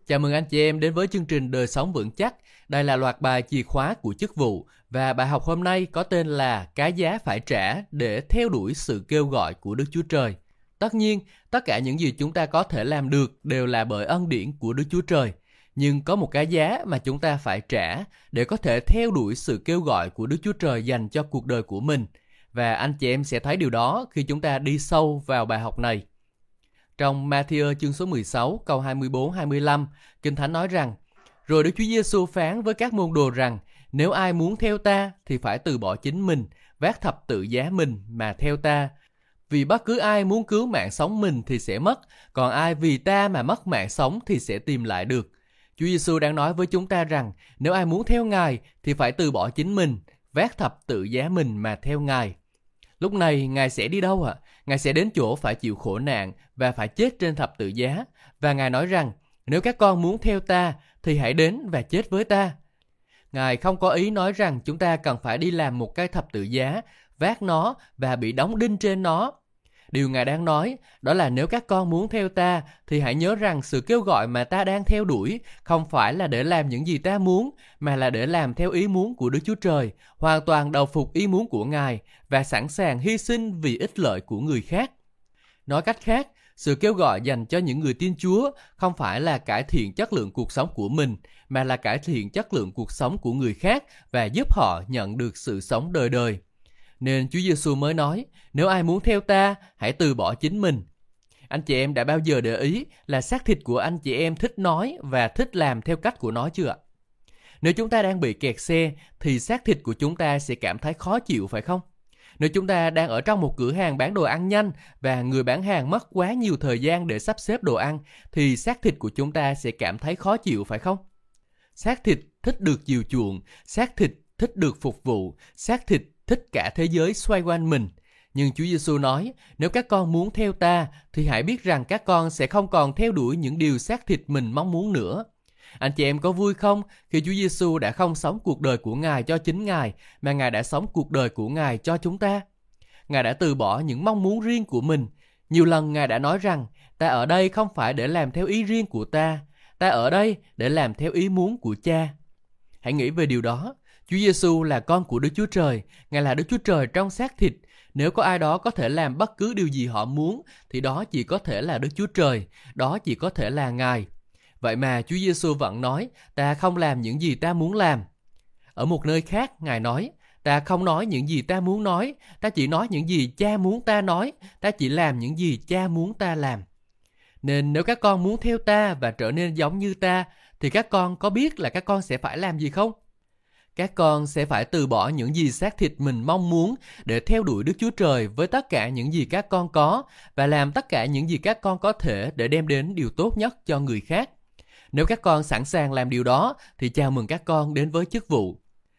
Chào mừng anh chị em đến với chương trình Đời Sống Vững Chắc. Đây là loạt bài chìa khóa của chức vụ và bài học hôm nay có tên là Cái giá phải trả để theo đuổi sự kêu gọi của Đức Chúa Trời. Tất nhiên, tất cả những gì chúng ta có thể làm được đều là bởi ân điển của Đức Chúa Trời. Nhưng có một cái giá mà chúng ta phải trả để có thể theo đuổi sự kêu gọi của Đức Chúa Trời dành cho cuộc đời của mình. Và anh chị em sẽ thấy điều đó khi chúng ta đi sâu vào bài học này. Trong Ma-thi-ơ chương số 16 câu 24-25, Kinh Thánh nói rằng: Rồi Đức Chúa Giêsu phán với các môn đồ rằng: Nếu ai muốn theo ta thì phải từ bỏ chính mình, vác thập tự giá mình mà theo ta. Vì bất cứ ai muốn cứu mạng sống mình thì sẽ mất, còn ai vì ta mà mất mạng sống thì sẽ tìm lại được. Chúa Giêsu đang nói với chúng ta rằng nếu ai muốn theo Ngài thì phải từ bỏ chính mình, vác thập tự giá mình mà theo Ngài. Lúc này Ngài sẽ đi đâu ạ? Ngài sẽ đến chỗ phải chịu khổ nạn và phải chết trên thập tự giá. Và Ngài nói rằng, nếu các con muốn theo ta thì hãy đến và chết với ta. Ngài không có ý nói rằng chúng ta cần phải đi làm một cái thập tự giá, vác nó và bị đóng đinh trên nó. Điều Ngài đang nói đó là nếu các con muốn theo ta thì hãy nhớ rằng sự kêu gọi mà ta đang theo đuổi không phải là để làm những gì ta muốn, mà là để làm theo ý muốn của Đức Chúa Trời, hoàn toàn đầu phục ý muốn của Ngài và sẵn sàng hy sinh vì ích lợi của người khác. Nói cách khác, sự kêu gọi dành cho những người tin Chúa không phải là cải thiện chất lượng cuộc sống của mình, mà là cải thiện chất lượng cuộc sống của người khác và giúp họ nhận được sự sống đời đời. Nên Chúa Giêsu mới nói, nếu ai muốn theo ta, hãy từ bỏ chính mình. Anh chị em đã bao giờ để ý là xác thịt của anh chị em thích nói và thích làm theo cách của nó chưa ạ? Nếu chúng ta đang bị kẹt xe, thì xác thịt của chúng ta sẽ cảm thấy khó chịu phải không? Nếu chúng ta đang ở trong một cửa hàng bán đồ ăn nhanh và người bán hàng mất quá nhiều thời gian để sắp xếp đồ ăn, thì xác thịt của chúng ta sẽ cảm thấy khó chịu phải không? Xác thịt thích được chiều chuộng, xác thịt thích được phục vụ, xác thịt thích cả thế giới xoay quanh mình. Nhưng Chúa Giêsu nói, nếu các con muốn theo ta, thì hãy biết rằng các con sẽ không còn theo đuổi những điều xác thịt mình mong muốn nữa. Anh chị em có vui không khi Chúa Giêsu đã không sống cuộc đời của Ngài cho chính Ngài, mà Ngài đã sống cuộc đời của Ngài cho chúng ta? Ngài đã từ bỏ những mong muốn riêng của mình. Nhiều lần Ngài đã nói rằng, ta ở đây không phải để làm theo ý riêng của ta, ta ở đây để làm theo ý muốn của Cha. Hãy nghĩ về điều đó. Chúa Giêsu là con của Đức Chúa Trời, Ngài là Đức Chúa Trời trong xác thịt. Nếu có ai đó có thể làm bất cứ điều gì họ muốn, thì đó chỉ có thể là Đức Chúa Trời, đó chỉ có thể là Ngài. Vậy mà Chúa Giêsu vẫn nói, ta không làm những gì ta muốn làm. Ở một nơi khác, Ngài nói, ta không nói những gì ta muốn nói, ta chỉ nói những gì Cha muốn ta nói, ta chỉ làm những gì Cha muốn ta làm. Nên nếu các con muốn theo ta và trở nên giống như ta, thì các con có biết là các con sẽ phải làm gì không? Các con sẽ phải từ bỏ những gì xác thịt mình mong muốn để theo đuổi Đức Chúa Trời với tất cả những gì các con có và làm tất cả những gì các con có thể để đem đến điều tốt nhất cho người khác. Nếu các con sẵn sàng làm điều đó thì chào mừng các con đến với chức vụ.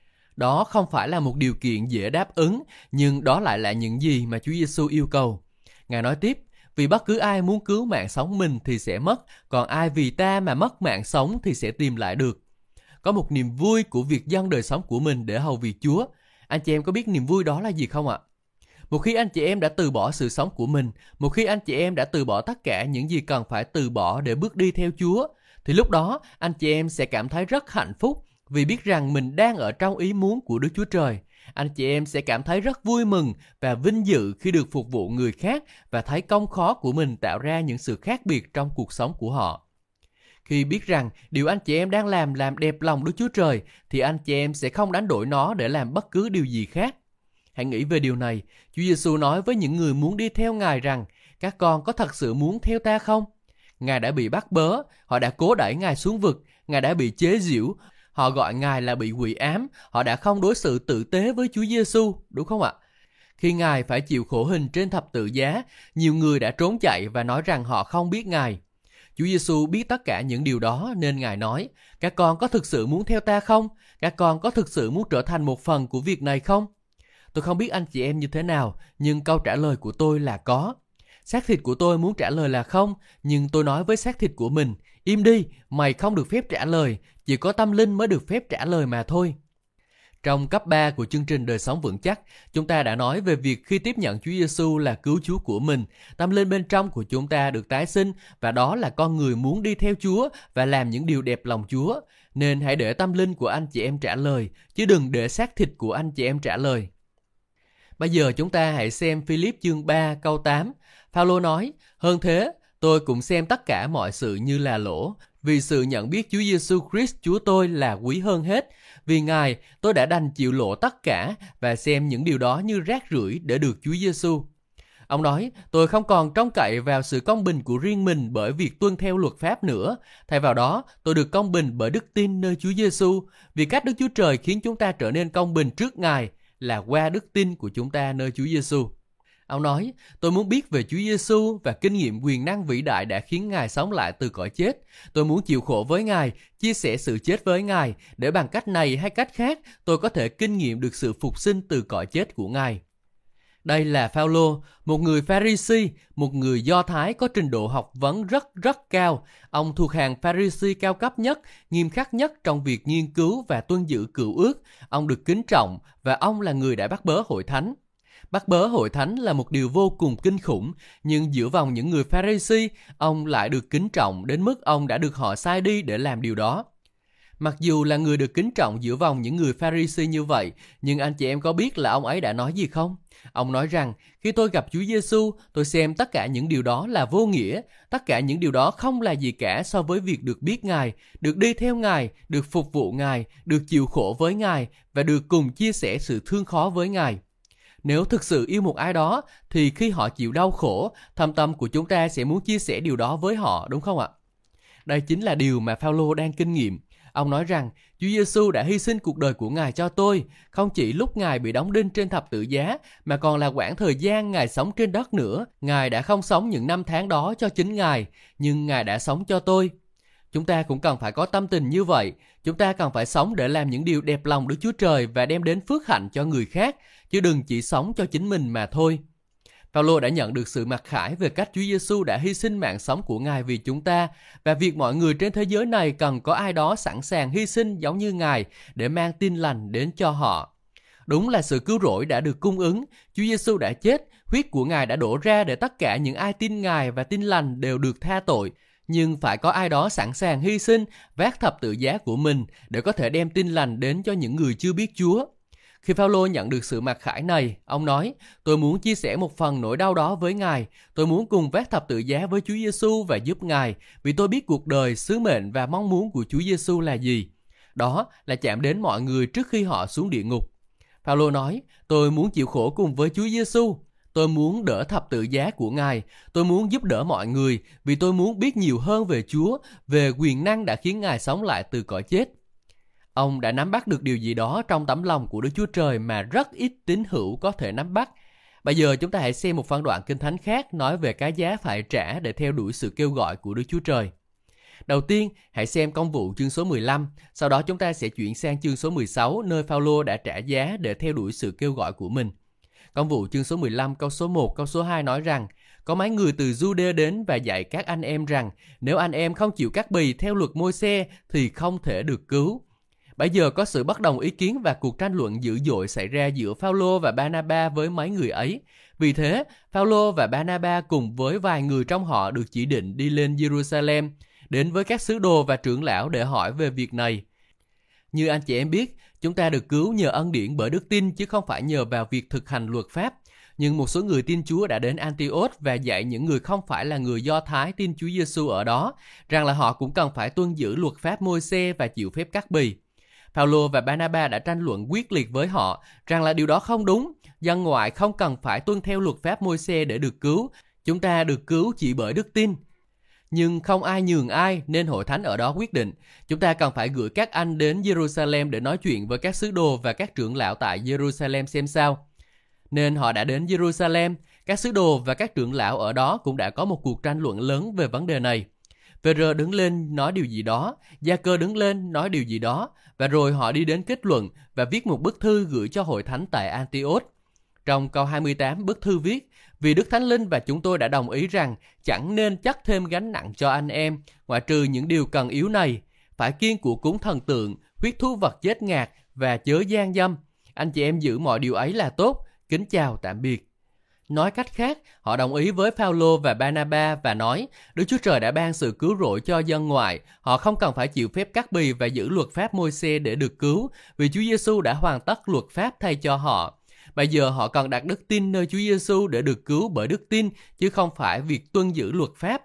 Đó không phải là một điều kiện dễ đáp ứng, nhưng đó lại là những gì mà Chúa Giêsu yêu cầu. Ngài nói tiếp, vì bất cứ ai muốn cứu mạng sống mình thì sẽ mất, còn ai vì ta mà mất mạng sống thì sẽ tìm lại được. Có một niềm vui của việc dâng đời sống của mình để hầu việc Chúa. Anh chị em có biết niềm vui đó là gì không ạ? Một khi anh chị em đã từ bỏ sự sống của mình, một khi anh chị em đã từ bỏ tất cả những gì cần phải từ bỏ để bước đi theo Chúa, thì lúc đó anh chị em sẽ cảm thấy rất hạnh phúc vì biết rằng mình đang ở trong ý muốn của Đức Chúa Trời. Anh chị em sẽ cảm thấy rất vui mừng và vinh dự khi được phục vụ người khác và thấy công khó của mình tạo ra những sự khác biệt trong cuộc sống của họ. Khi biết rằng điều anh chị em đang làm đẹp lòng Đức Chúa Trời, thì anh chị em sẽ không đánh đổi nó để làm bất cứ điều gì khác. Hãy nghĩ về điều này. Chúa Giêsu nói với những người muốn đi theo Ngài rằng, các con có thật sự muốn theo ta không? Ngài đã bị bắt bớ, họ đã cố đẩy Ngài xuống vực, Ngài đã bị chế giễu, họ gọi Ngài là bị quỷ ám, họ đã không đối xử tử tế với Chúa Giêsu, đúng không ạ? Khi Ngài phải chịu khổ hình trên thập tự giá, nhiều người đã trốn chạy và nói rằng họ không biết Ngài. Chúa Giêsu biết tất cả những điều đó nên Ngài nói, các con có thực sự muốn theo ta không? Các con có thực sự muốn trở thành một phần của việc này không? Tôi không biết anh chị em như thế nào, nhưng câu trả lời của tôi là có. Xác thịt của tôi muốn trả lời là không, nhưng tôi nói với xác thịt của mình, im đi, mày không được phép trả lời, chỉ có tâm linh mới được phép trả lời mà thôi. Trong cấp 3 của chương trình Đời Sống Vững Chắc, chúng ta đã nói về việc khi tiếp nhận Chúa Giêsu là cứu Chúa của mình, tâm linh bên trong của chúng ta được tái sinh và đó là con người muốn đi theo Chúa và làm những điều đẹp lòng Chúa. Nên hãy để tâm linh của anh chị em trả lời, chứ đừng để xác thịt của anh chị em trả lời. Bây giờ chúng ta hãy xem Philip chương 3 câu 8. Phaolô nói, hơn thế, tôi cũng xem tất cả mọi sự như là lỗ, vì sự nhận biết Chúa Giêsu Christ Chúa tôi là quý hơn hết. Vì Ngài, tôi đã đành chịu lỗ tất cả và xem những điều đó như rác rưởi để được Chúa Giêsu. Ông nói, tôi không còn trông cậy vào sự công bình của riêng mình bởi việc tuân theo luật pháp nữa. Thay vào đó, tôi được công bình bởi đức tin nơi Chúa Giêsu, vì cách Đức Chúa Trời khiến chúng ta trở nên công bình trước Ngài là qua đức tin của chúng ta nơi Chúa Giêsu. Ông nói, tôi muốn biết về Chúa Giêsu và kinh nghiệm quyền năng vĩ đại đã khiến Ngài sống lại từ cõi chết. Tôi muốn chịu khổ với Ngài, chia sẻ sự chết với Ngài, để bằng cách này hay cách khác, tôi có thể kinh nghiệm được sự phục sinh từ cõi chết của Ngài. Đây là Phaolô, một người Pha-ri-si, một người Do Thái có trình độ học vấn rất cao. Ông thuộc hàng Pha-ri-si cao cấp nhất, nghiêm khắc nhất trong việc nghiên cứu và tuân giữ cựu ước. Ông được kính trọng và ông là người đã bắt bớ hội thánh. Bắt bớ hội thánh là một điều vô cùng kinh khủng, nhưng giữa vòng những người Pha-ri-si, ông lại được kính trọng đến mức ông đã được họ sai đi để làm điều đó. Mặc dù là người được kính trọng giữa vòng những người Pha-ri-si như vậy, nhưng anh chị em có biết là ông ấy đã nói gì không? Ông nói rằng, khi tôi gặp Chúa Giêsu, tôi xem tất cả những điều đó là vô nghĩa, tất cả những điều đó không là gì cả so với việc được biết Ngài, được đi theo Ngài, được phục vụ Ngài, được chịu khổ với Ngài và được cùng chia sẻ sự thương khó với Ngài. Nếu thực sự yêu một ai đó, thì khi họ chịu đau khổ, thâm tâm của chúng ta sẽ muốn chia sẻ điều đó với họ, đúng không ạ? Đây chính là điều mà Phaolô đang kinh nghiệm. Ông nói rằng, Chúa Giêsu đã hy sinh cuộc đời của Ngài cho tôi, không chỉ lúc Ngài bị đóng đinh trên thập tự giá, mà còn là quãng thời gian Ngài sống trên đất nữa. Ngài đã không sống những năm tháng đó cho chính Ngài, nhưng Ngài đã sống cho tôi. Chúng ta cũng cần phải có tâm tình như vậy. Chúng ta cần phải sống để làm những điều đẹp lòng Đức Chúa Trời và đem đến phước hạnh cho người khác, chứ đừng chỉ sống cho chính mình mà thôi. Phaolô đã nhận được sự mặc khải về cách Chúa Giêsu đã hy sinh mạng sống của Ngài vì chúng ta và việc mọi người trên thế giới này cần có ai đó sẵn sàng hy sinh giống như Ngài để mang tin lành đến cho họ. Đúng là sự cứu rỗi đã được cung ứng, Chúa Giêsu đã chết, huyết của Ngài đã đổ ra để tất cả những ai tin Ngài và tin lành đều được tha tội. Nhưng phải có ai đó sẵn sàng hy sinh, vác thập tự giá của mình để có thể đem tin lành đến cho những người chưa biết Chúa. Khi Phaolô nhận được sự mặc khải này, ông nói, tôi muốn chia sẻ một phần nỗi đau đó với Ngài. Tôi muốn cùng vác thập tự giá với Chúa Giêsu và giúp Ngài, vì tôi biết cuộc đời, sứ mệnh và mong muốn của Chúa Giêsu là gì. Đó là chạm đến mọi người trước khi họ xuống địa ngục. Phaolô nói, tôi muốn chịu khổ cùng với Chúa Giêsu. Tôi muốn đỡ thập tự giá của Ngài. Tôi muốn giúp đỡ mọi người, vì tôi muốn biết nhiều hơn về Chúa, về quyền năng đã khiến Ngài sống lại từ cõi chết. Ông đã nắm bắt được điều gì đó trong tấm lòng của Đức Chúa Trời mà rất ít tín hữu có thể nắm bắt. Bây giờ chúng ta hãy xem một phân đoạn Kinh Thánh khác nói về cái giá phải trả để theo đuổi sự kêu gọi của Đức Chúa Trời. Đầu tiên, hãy xem Công vụ chương số 15, sau đó chúng ta sẽ chuyển sang chương số 16 nơi Phaolô đã trả giá để theo đuổi sự kêu gọi của mình. Công vụ chương số 15 câu số 1, câu số 2 nói rằng, có mấy người từ Giu-đê đến và dạy các anh em rằng, nếu anh em không chịu cắt bì theo luật Môi-se thì không thể được cứu. Bây giờ có sự bất đồng ý kiến và cuộc tranh luận dữ dội xảy ra giữa Phaolô và Ba-na-ba với mấy người ấy. Vì thế, Phaolô và Ba-na-ba cùng với vài người trong họ được chỉ định đi lên Jerusalem, đến với các sứ đồ và trưởng lão để hỏi về việc này. Như anh chị em biết, chúng ta được cứu nhờ ân điển bởi đức tin chứ không phải nhờ vào việc thực hành luật pháp. Nhưng một số người tin Chúa đã đến Antioch và dạy những người không phải là người Do Thái tin Chúa Giêsu ở đó, rằng là họ cũng cần phải tuân giữ luật pháp Môi-se và chịu phép cắt bì. Phaolô và Ba-na-ba đã tranh luận quyết liệt với họ rằng là điều đó không đúng, dân ngoại không cần phải tuân theo luật pháp Môi-se để được cứu, chúng ta được cứu chỉ bởi đức tin. Nhưng không ai nhường ai nên hội thánh ở đó quyết định, chúng ta cần phải gửi các anh đến Jerusalem để nói chuyện với các sứ đồ và các trưởng lão tại Jerusalem xem sao. Nên họ đã đến Jerusalem, các sứ đồ và các trưởng lão ở đó cũng đã có một cuộc tranh luận lớn về vấn đề này. Pê-rơ đứng lên nói điều gì đó, Gia-cơ đứng lên nói điều gì đó, và rồi họ đi đến kết luận và viết một bức thư gửi cho hội thánh tại Antioch. Trong câu 28 bức thư viết, vì Đức Thánh Linh và chúng tôi đã đồng ý rằng chẳng nên chắc thêm gánh nặng cho anh em, ngoại trừ những điều cần yếu này, phải kiêng của cúng thần tượng, huyết thú vật chết ngạt và chớ gian dâm. Anh chị em giữ mọi điều ấy là tốt. Kính chào tạm biệt. Nói cách khác, họ đồng ý với Phao-lô và Ba-na-ba và nói, Đức Chúa Trời đã ban sự cứu rỗi cho dân ngoại. Họ không cần phải chịu phép cắt bì và giữ luật pháp Môi-se để được cứu, vì Chúa Giêsu đã hoàn tất luật pháp thay cho họ. Bây giờ họ cần đặt đức tin nơi Chúa Giêsu để được cứu bởi đức tin, chứ không phải việc tuân giữ luật pháp.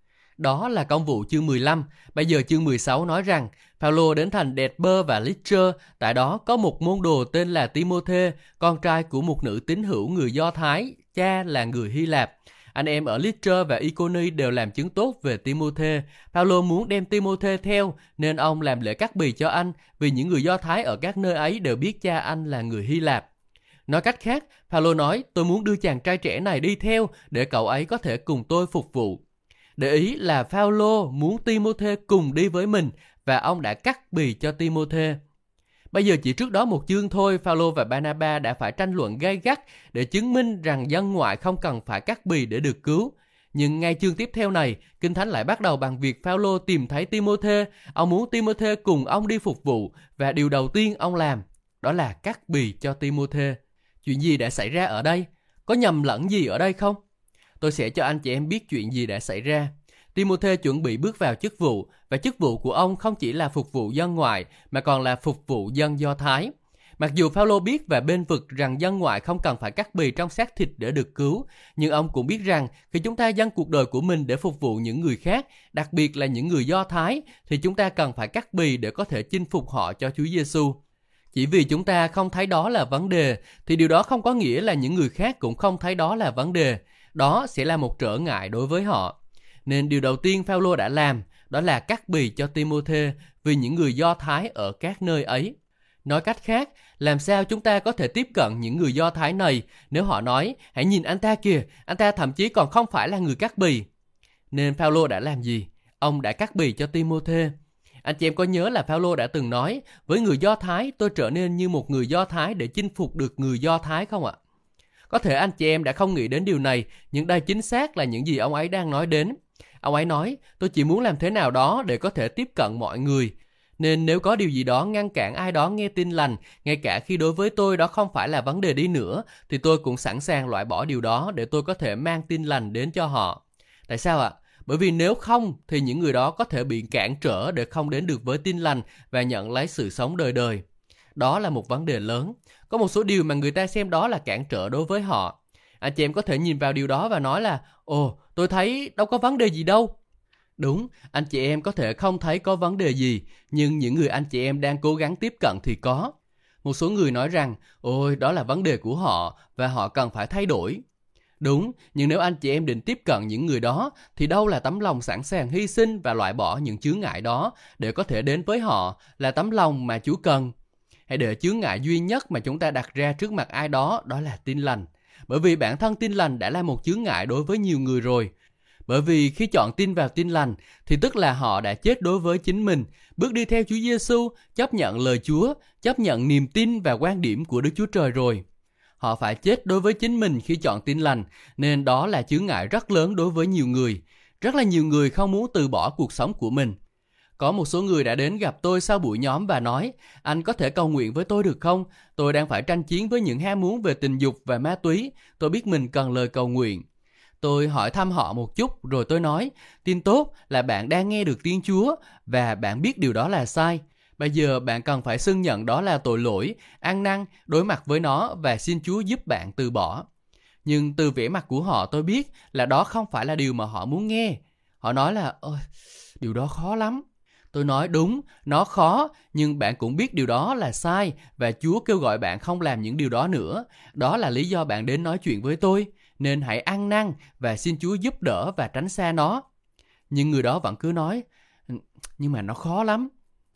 Đó là công vụ chương 15. Bây giờ chương 16 nói rằng, Phao-lô đến thành Đệt-bơ và Lít-trơ. Tại đó có một môn đồ tên là Ti-mô-thê, con trai của một nữ tín hữu người Do Thái, cha là người Hy Lạp. Anh em ở Lít-trơ và Y-cô-ni đều làm chứng tốt về Ti-mô-thê. Phao-lô muốn đem Ti-mô-thê theo, nên ông làm lễ cắt bì cho anh, vì những người Do Thái ở các nơi ấy đều biết cha anh là người Hy Lạp. Nói cách khác, Phao-lô nói, tôi muốn đưa chàng trai trẻ này đi theo, để cậu ấy có thể cùng tôi phục vụ. Để ý là Phao-lô muốn Ti-mô-thê cùng đi với mình, và ông đã cắt bì cho Ti-mô-thê. Bây giờ chỉ trước đó một chương thôi, Phao-lô và Ba-na-ba đã phải tranh luận gay gắt để chứng minh rằng dân ngoại không cần phải cắt bì để được cứu. Nhưng ngay chương tiếp theo này, Kinh Thánh lại bắt đầu bằng việc Phao-lô tìm thấy Ti-mô-thê. Ông muốn Ti-mô-thê cùng ông đi phục vụ, và điều đầu tiên ông làm, đó là cắt bì cho Ti-mô-thê. Chuyện gì đã xảy ra ở đây? Có nhầm lẫn gì ở đây không? Tôi sẽ cho anh chị em biết chuyện gì đã xảy ra. Ti-mô-thê chuẩn bị bước vào chức vụ, và chức vụ của ông không chỉ là phục vụ dân ngoại, mà còn là phục vụ dân Do Thái. Mặc dù Phao-lô biết và bênh vực rằng dân ngoại không cần phải cắt bì trong xác thịt để được cứu, nhưng ông cũng biết rằng khi chúng ta dâng cuộc đời của mình để phục vụ những người khác, đặc biệt là những người Do Thái, thì chúng ta cần phải cắt bì để có thể chinh phục họ cho Chúa Giêsu. Chỉ vì chúng ta không thấy đó là vấn đề, thì điều đó không có nghĩa là những người khác cũng không thấy đó là vấn đề. Đó sẽ là một trở ngại đối với họ. Nên điều đầu tiên Phao-lô đã làm, đó là cắt bì cho Ti-mô-thê vì những người Do Thái ở các nơi ấy. Nói cách khác, làm sao chúng ta có thể tiếp cận những người Do Thái này nếu họ nói, hãy nhìn anh ta kìa, anh ta thậm chí còn không phải là người cắt bì. Nên Phao-lô đã làm gì? Ông đã cắt bì cho Ti-mô-thê. Anh chị em có nhớ là Phao-lô đã từng nói, với người Do Thái tôi trở nên như một người Do Thái để chinh phục được người Do Thái không ạ? Có thể anh chị em đã không nghĩ đến điều này, nhưng đây chính xác là những gì ông ấy đang nói đến. Ông ấy nói, tôi chỉ muốn làm thế nào đó để có thể tiếp cận mọi người. Nên nếu có điều gì đó ngăn cản ai đó nghe tin lành, ngay cả khi đối với tôi đó không phải là vấn đề đi nữa, thì tôi cũng sẵn sàng loại bỏ điều đó để tôi có thể mang tin lành đến cho họ. Tại sao ạ? Bởi vì nếu không, thì những người đó có thể bị cản trở để không đến được với tin lành và nhận lấy sự sống đời đời. Đó là một vấn đề lớn. Có một số điều mà người ta xem đó là cản trở đối với họ. Anh chị em có thể nhìn vào điều đó và nói là, ồ, tôi thấy đâu có vấn đề gì đâu. Đúng, anh chị em có thể không thấy có vấn đề gì, nhưng những người anh chị em đang cố gắng tiếp cận thì có. Một số người nói rằng, ôi, đó là vấn đề của họ và họ cần phải thay đổi. Đúng, nhưng nếu anh chị em định tiếp cận những người đó, thì đâu là tấm lòng sẵn sàng hy sinh và loại bỏ những chướng ngại đó để có thể đến với họ là tấm lòng mà Chúa cần. Hãy để chướng ngại duy nhất mà chúng ta đặt ra trước mặt ai đó, đó là tin lành. Bởi vì bản thân tin lành đã là một chướng ngại đối với nhiều người rồi. Bởi vì khi chọn tin vào tin lành, thì tức là họ đã chết đối với chính mình, bước đi theo Chúa Giêsu, chấp nhận lời Chúa, chấp nhận niềm tin và quan điểm của Đức Chúa Trời rồi. Họ phải chết đối với chính mình khi chọn tin lành, nên đó là chướng ngại rất lớn đối với nhiều người. Rất là nhiều người không muốn từ bỏ cuộc sống của mình. Có một số người đã đến gặp tôi sau buổi nhóm và nói, anh có thể cầu nguyện với tôi được không? Tôi đang phải tranh chiến với những ham muốn về tình dục và ma túy. Tôi biết mình cần lời cầu nguyện. Tôi hỏi thăm họ một chút rồi tôi nói, tin tốt là bạn đang nghe được tiếng Chúa và bạn biết điều đó là sai. Bây giờ bạn cần phải xưng nhận đó là tội lỗi, ăn năn, đối mặt với nó và xin Chúa giúp bạn từ bỏ. Nhưng từ vẻ mặt của họ tôi biết là đó không phải là điều mà họ muốn nghe. Họ nói là, điều đó khó lắm. Tôi nói đúng, nó khó, nhưng bạn cũng biết điều đó là sai và Chúa kêu gọi bạn không làm những điều đó nữa. Đó là lý do bạn đến nói chuyện với tôi, nên hãy ăn năn và xin Chúa giúp đỡ và tránh xa nó. Nhưng người đó vẫn cứ nói, nhưng mà nó khó lắm.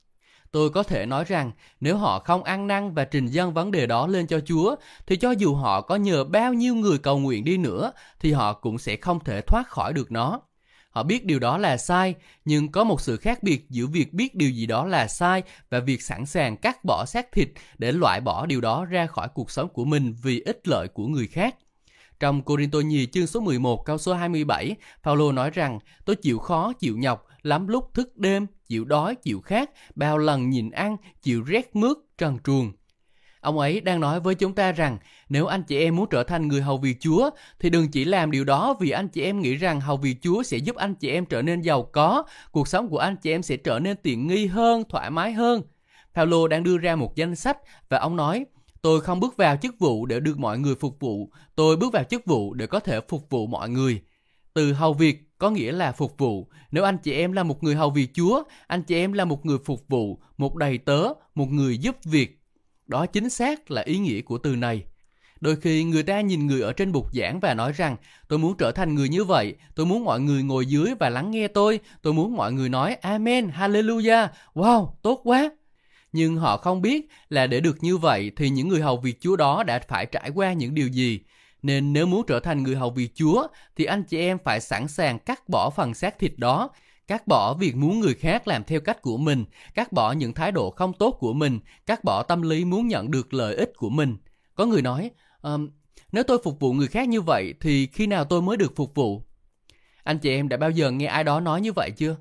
Tôi có thể nói rằng nếu họ không ăn năn và trình dâng vấn đề đó lên cho Chúa, thì cho dù họ có nhờ bao nhiêu người cầu nguyện đi nữa, thì họ cũng sẽ không thể thoát khỏi được nó. Họ biết điều đó là sai, nhưng có một sự khác biệt giữa việc biết điều gì đó là sai và việc sẵn sàng cắt bỏ xác thịt để loại bỏ điều đó ra khỏi cuộc sống của mình vì ích lợi của người khác. Trong Cô-rinh-tô nhì chương số 11 câu số 27, Phao-lô nói rằng, tôi chịu khó, chịu nhọc, lắm lúc thức đêm, chịu đói, chịu khát, bao lần nhịn ăn, chịu rét mướt trần truồng. Ông ấy đang nói với chúng ta rằng nếu anh chị em muốn trở thành người hầu việc Chúa thì đừng chỉ làm điều đó vì anh chị em nghĩ rằng hầu việc Chúa sẽ giúp anh chị em trở nên giàu có, cuộc sống của anh chị em sẽ trở nên tiện nghi hơn, thoải mái hơn. Phaolô đang đưa ra một danh sách và ông nói: tôi không bước vào chức vụ để được mọi người phục vụ, tôi bước vào chức vụ để có thể phục vụ mọi người. Từ hầu việc có nghĩa là phục vụ. Nếu anh chị em là một người hầu việc Chúa, anh chị em là một người phục vụ, một đầy tớ, một người giúp việc. Đó chính xác là ý nghĩa của từ này. Đôi khi người ta nhìn người ở trên bục giảng và nói rằng tôi muốn trở thành người như vậy, tôi muốn mọi người ngồi dưới và lắng nghe tôi muốn mọi người nói Amen, Hallelujah, wow, tốt quá. Nhưng họ không biết là để được như vậy thì những người hầu việc Chúa đó đã phải trải qua những điều gì. Nên nếu muốn trở thành người hầu việc Chúa thì anh chị em phải sẵn sàng cắt bỏ phần xác thịt đó, cắt bỏ việc muốn người khác làm theo cách của mình, cắt bỏ những thái độ không tốt của mình, cắt bỏ tâm lý muốn nhận được lợi ích của mình. Có người nói, nếu tôi phục vụ người khác như vậy thì khi nào tôi mới được phục vụ? Anh chị em đã bao giờ nghe ai đó nói như vậy chưa?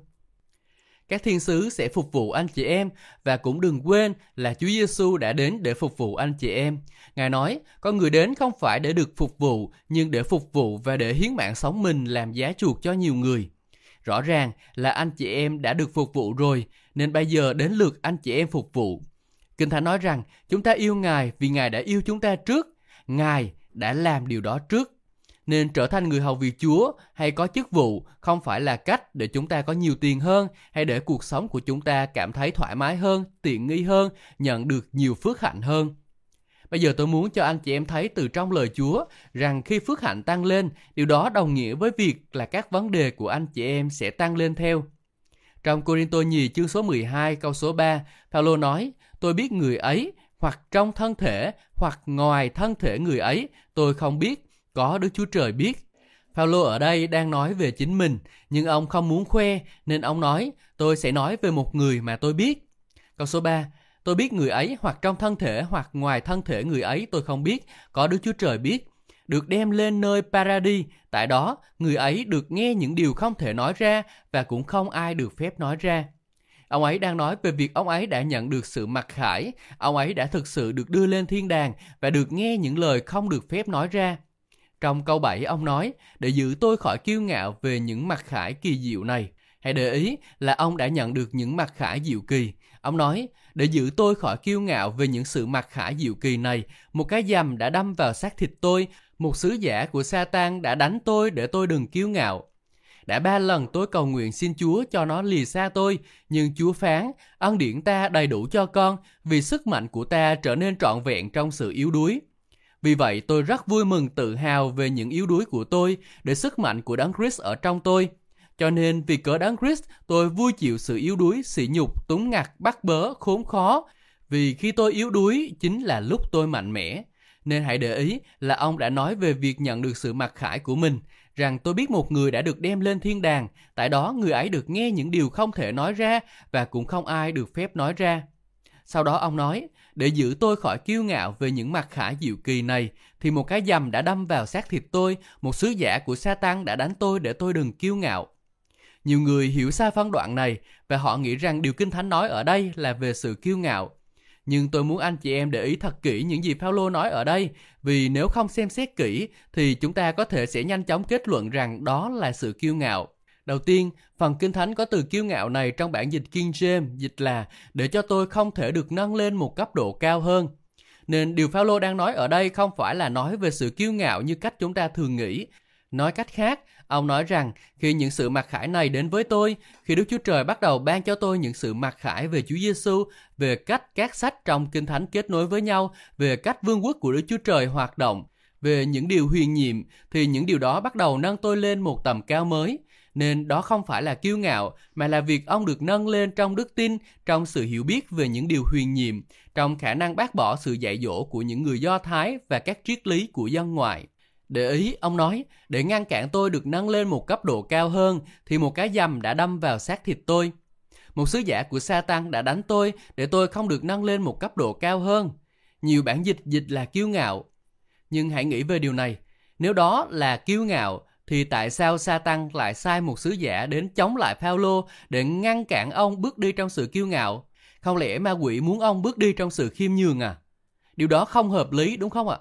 Các thiên sứ sẽ phục vụ anh chị em và cũng đừng quên là Chúa Giêsu đã đến để phục vụ anh chị em. Ngài nói, con người đến không phải để được phục vụ, nhưng để phục vụ và để hiến mạng sống mình làm giá chuộc cho nhiều người. Rõ ràng là anh chị em đã được phục vụ rồi, nên bây giờ đến lượt anh chị em phục vụ. Kinh Thánh nói rằng chúng ta yêu Ngài vì Ngài đã yêu chúng ta trước. Ngài đã làm điều đó trước. Nên trở thành người hầu việc Chúa hay có chức vụ không phải là cách để chúng ta có nhiều tiền hơn hay để cuộc sống của chúng ta cảm thấy thoải mái hơn, tiện nghi hơn, nhận được nhiều phước hạnh hơn. Bây giờ tôi muốn cho anh chị em thấy từ trong lời Chúa rằng khi phước hạnh tăng lên, điều đó đồng nghĩa với việc là các vấn đề của anh chị em sẽ tăng lên theo. Trong Cô-rinh-tô nhì chương số 12 câu số 3, Phaolô nói, tôi biết người ấy, hoặc trong thân thể, hoặc ngoài thân thể người ấy, tôi không biết, có Đức Chúa Trời biết. Phaolô ở đây đang nói về chính mình, nhưng ông không muốn khoe, nên ông nói, tôi sẽ nói về một người mà tôi biết. Câu số 3, tôi biết người ấy, hoặc trong thân thể, hoặc ngoài thân thể người ấy, tôi không biết, có Đức Chúa Trời biết. Được đem lên nơi Paradis, tại đó, người ấy được nghe những điều không thể nói ra, và cũng không ai được phép nói ra. Ông ấy đang nói về việc ông ấy đã nhận được sự mặc khải, ông ấy đã thực sự được đưa lên thiên đàng, và được nghe những lời không được phép nói ra. Trong câu 7 ông nói, để giữ tôi khỏi kiêu ngạo về những mặc khải kỳ diệu này. Hãy để ý là ông đã nhận được những mặc khải diệu kỳ. Ông nói, để giữ tôi khỏi kiêu ngạo về những sự mặc khải diệu kỳ này, một cái dầm đã đâm vào xác thịt tôi, một sứ giả của Sa-tan đã đánh tôi để tôi đừng kiêu ngạo. Đã 3 lần tôi cầu nguyện xin Chúa cho nó lìa xa tôi, nhưng Chúa phán, ân điển ta đầy đủ cho con, vì sức mạnh của ta trở nên trọn vẹn trong sự yếu đuối. Vì vậy tôi rất vui mừng tự hào về những yếu đuối của tôi, để sức mạnh của Đấng Christ ở trong tôi. Cho nên vì cớ Đấng Christ, tôi vui chịu sự yếu đuối, sỉ nhục, túng ngặt, bắt bớ, khốn khó. Vì khi tôi yếu đuối, chính là lúc tôi mạnh mẽ. Nên hãy để ý là ông đã nói về việc nhận được sự mặc khải của mình, rằng tôi biết một người đã được đem lên thiên đàng, tại đó người ấy được nghe những điều không thể nói ra, và cũng không ai được phép nói ra. Sau đó ông nói, để giữ tôi khỏi kiêu ngạo về những mặc khải diệu kỳ này, thì một cái dầm đã đâm vào xác thịt tôi, một sứ giả của Sa-tan đã đánh tôi để tôi đừng kiêu ngạo. Nhiều người hiểu sai phân đoạn này, và họ nghĩ rằng điều Kinh Thánh nói ở đây là về sự kiêu ngạo. Nhưng tôi muốn anh chị em để ý thật kỹ những gì Phaolô nói ở đây, vì nếu không xem xét kỹ thì chúng ta có thể sẽ nhanh chóng kết luận rằng đó là sự kiêu ngạo. Đầu tiên, phần Kinh Thánh có từ kiêu ngạo này trong bản dịch King James dịch là để cho tôi không thể được nâng lên một cấp độ cao hơn. Nên điều Phaolô đang nói ở đây không phải là nói về sự kiêu ngạo như cách chúng ta thường nghĩ. Nói cách khác, ông nói rằng khi những sự mặc khải này đến với tôi, khi Đức Chúa Trời bắt đầu ban cho tôi những sự mặc khải về Chúa Giêsu, về cách các sách trong Kinh Thánh kết nối với nhau, về cách vương quốc của Đức Chúa Trời hoạt động, về những điều huyền nhiệm, thì những điều đó bắt đầu nâng tôi lên một tầm cao mới. Nên đó không phải là kiêu ngạo, mà là việc ông được nâng lên trong đức tin, trong sự hiểu biết về những điều huyền nhiệm, trong khả năng bác bỏ sự dạy dỗ của những người Do Thái và các triết lý của dân ngoại. Để ý, ông nói, để ngăn cản tôi được nâng lên một cấp độ cao hơn, thì một cái dầm đã đâm vào xác thịt tôi. Một sứ giả của Sa-tan đã đánh tôi để tôi không được nâng lên một cấp độ cao hơn. Nhiều bản dịch là kiêu ngạo. Nhưng hãy nghĩ về điều này, nếu đó là kiêu ngạo, thì tại sao Sa-tan lại sai một sứ giả đến chống lại Phaolô để ngăn cản ông bước đi trong sự kiêu ngạo? Không lẽ ma quỷ muốn ông bước đi trong sự khiêm nhường à? Điều đó không hợp lý đúng không ạ?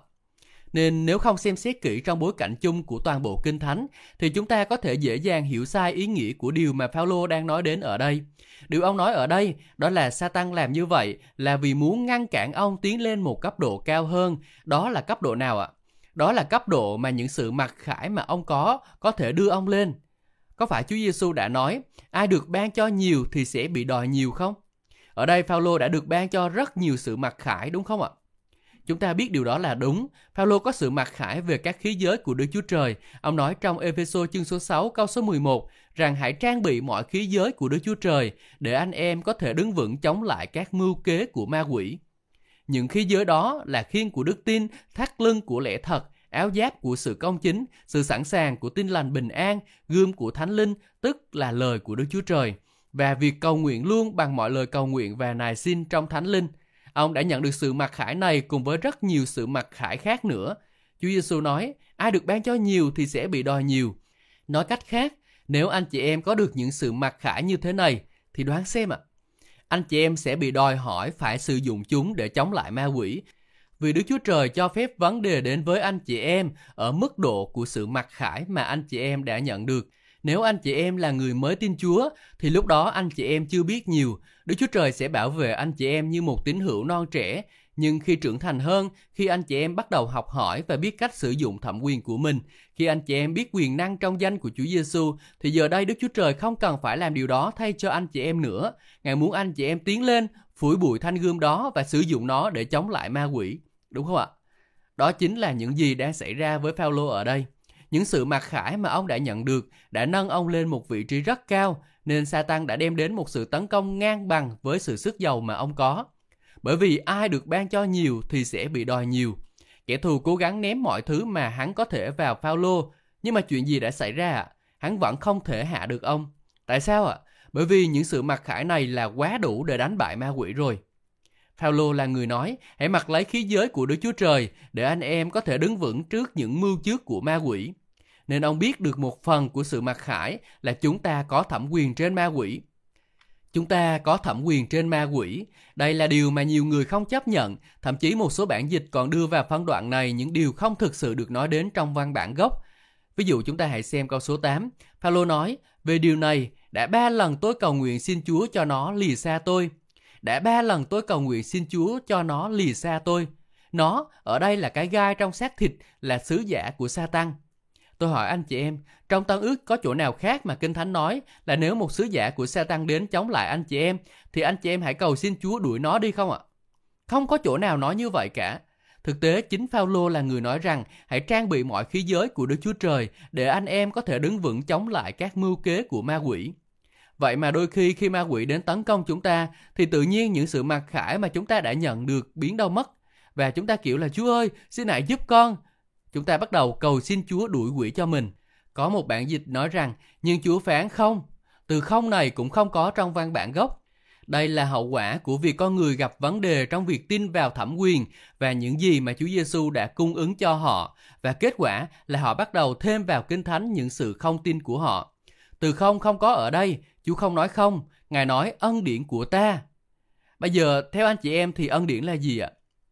Nên nếu không xem xét kỹ trong bối cảnh chung của toàn bộ Kinh Thánh thì chúng ta có thể dễ dàng hiểu sai ý nghĩa của điều mà Phao-lô đang nói đến ở đây. Điều ông nói ở đây đó là Sa-tăng làm như vậy là vì muốn ngăn cản ông tiến lên một cấp độ cao hơn. Đó là cấp độ nào ạ? Đó là cấp độ mà những sự mặc khải mà ông có thể đưa ông lên. Có phải Chúa Giêsu đã nói ai được ban cho nhiều thì sẽ bị đòi nhiều không? Ở đây Phao-lô đã được ban cho rất nhiều sự mặc khải đúng không ạ? Chúng ta biết điều đó là đúng. Phao-lô có sự mặc khải về các khí giới của Đức Chúa Trời. Ông nói trong Ê-phê-sô chương số 6 câu số 11 rằng hãy trang bị mọi khí giới của Đức Chúa Trời để anh em có thể đứng vững chống lại các mưu kế của ma quỷ. Những khí giới đó là khiên của đức tin, thắt lưng của lẽ thật, áo giáp của sự công chính, sự sẵn sàng của tin lành bình an, gươm của Thánh Linh, tức là lời của Đức Chúa Trời, và việc cầu nguyện luôn bằng mọi lời cầu nguyện và nài xin trong Thánh Linh. Ông đã nhận được sự mặc khải này cùng với rất nhiều sự mặc khải khác nữa. Chúa Giêsu nói, ai được ban cho nhiều thì sẽ bị đòi nhiều. Nói cách khác, nếu anh chị em có được những sự mặc khải như thế này, thì đoán xem ạ, anh chị em sẽ bị đòi hỏi phải sử dụng chúng để chống lại ma quỷ. Vì Đức Chúa Trời cho phép vấn đề đến với anh chị em ở mức độ của sự mặc khải mà anh chị em đã nhận được. Nếu anh chị em là người mới tin Chúa, thì lúc đó anh chị em chưa biết nhiều. Đức Chúa Trời sẽ bảo vệ anh chị em như một tín hữu non trẻ. Nhưng khi trưởng thành hơn, khi anh chị em bắt đầu học hỏi và biết cách sử dụng thẩm quyền của mình, khi anh chị em biết quyền năng trong danh của Chúa Giêsu, thì giờ đây Đức Chúa Trời không cần phải làm điều đó thay cho anh chị em nữa. Ngài muốn anh chị em tiến lên, phủi bụi thanh gươm đó và sử dụng nó để chống lại ma quỷ. Đúng không ạ? Đó chính là những gì đang xảy ra với Phao-lô ở đây. Những sự mặc khải mà ông đã nhận được đã nâng ông lên một vị trí rất cao, nên Sa-tăng đã đem đến một sự tấn công ngang bằng với sự sức giàu mà ông có. Bởi vì ai được ban cho nhiều thì sẽ bị đòi nhiều. Kẻ thù cố gắng ném mọi thứ mà hắn có thể vào Phao-lô, nhưng mà chuyện gì đã xảy ra ạ? Hắn vẫn không thể hạ được ông. Tại sao ạ? Bởi vì những sự mặc khải này là quá đủ để đánh bại ma quỷ rồi. Phao-lô là người nói, hãy mặc lấy khí giới của Đức Chúa Trời để anh em có thể đứng vững trước những mưu trước của ma quỷ. Nên ông biết được một phần của sự mặc khải là chúng ta có thẩm quyền trên ma quỷ. Chúng ta có thẩm quyền trên ma quỷ. Đây là điều mà nhiều người không chấp nhận. Thậm chí một số bản dịch còn đưa vào phân đoạn này những điều không thực sự được nói đến trong văn bản gốc. Ví dụ chúng ta hãy xem câu số 8. Phao-lô nói, về điều này, đã 3 lần tôi cầu nguyện xin Chúa cho nó lìa xa tôi. Đã 3 lần tôi cầu nguyện xin Chúa cho nó lìa xa tôi. Nó, ở đây là cái gai trong xác thịt, là sứ giả của Sa-tăng. Tôi hỏi anh chị em, trong Tân Ước có chỗ nào khác mà Kinh Thánh nói là nếu một sứ giả của Sa-tăng đến chống lại anh chị em, thì anh chị em hãy cầu xin Chúa đuổi nó đi không ạ? Không có chỗ nào nói như vậy cả. Thực tế, chính Phao-lô là người nói rằng hãy trang bị mọi khí giới của Đức Chúa Trời để anh em có thể đứng vững chống lại các mưu kế của ma quỷ. Vậy mà đôi khi ma quỷ đến tấn công chúng ta, thì tự nhiên những sự mặc khải mà chúng ta đã nhận được biến đâu mất. Và chúng ta kiểu là Chúa ơi, xin hãy giúp con. Chúng ta bắt đầu cầu xin Chúa đuổi quỷ cho mình. Có một bản dịch nói rằng, nhưng Chúa phán không. Từ không này cũng không có trong văn bản gốc. Đây là hậu quả của việc con người gặp vấn đề trong việc tin vào thẩm quyền và những gì mà Chúa Giêsu đã cung ứng cho họ. Và kết quả là họ bắt đầu thêm vào Kinh Thánh những sự không tin của họ. Từ không có ở đây, Chúa không nói không, Ngài nói ân điển của ta. Bây giờ, theo anh chị em thì ân điển là gì ạ?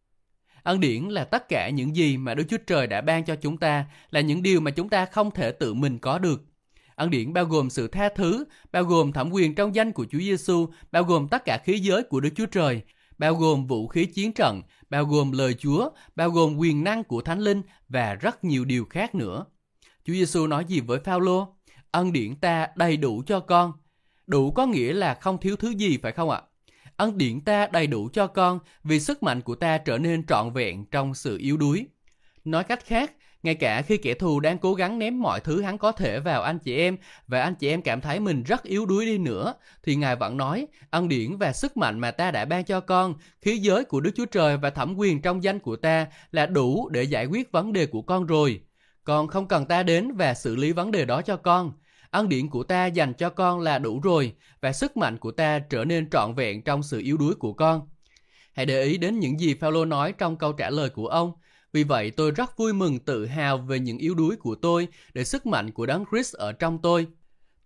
Ân điển là tất cả những gì mà Đức Chúa Trời đã ban cho chúng ta, là những điều mà chúng ta không thể tự mình có được. Ân điển bao gồm sự tha thứ, bao gồm thẩm quyền trong danh của Chúa Giêsu, bao gồm tất cả khí giới của Đức Chúa Trời, bao gồm vũ khí chiến trận, bao gồm lời Chúa, bao gồm quyền năng của Thánh Linh và rất nhiều điều khác nữa. Chúa Giêsu nói gì với Phao-lô? Ân điển ta đầy đủ cho con. Đủ có nghĩa là không thiếu thứ gì phải không ạ? Ân điển ta đầy đủ cho con vì sức mạnh của ta trở nên trọn vẹn trong sự yếu đuối. Nói cách khác, ngay cả khi kẻ thù đang cố gắng ném mọi thứ hắn có thể vào anh chị em và anh chị em cảm thấy mình rất yếu đuối đi nữa, thì Ngài vẫn nói, ân điển và sức mạnh mà ta đã ban cho con, khí giới của Đức Chúa Trời và thẩm quyền trong danh của ta là đủ để giải quyết vấn đề của con rồi. Con không cần ta đến và xử lý vấn đề đó cho con. Ân điển của ta dành cho con là đủ rồi và sức mạnh của ta trở nên trọn vẹn trong sự yếu đuối của con. Hãy để ý đến những gì Phao-lô nói trong câu trả lời của ông. Vì vậy tôi rất vui mừng tự hào về những yếu đuối của tôi để sức mạnh của Đấng Christ ở trong tôi.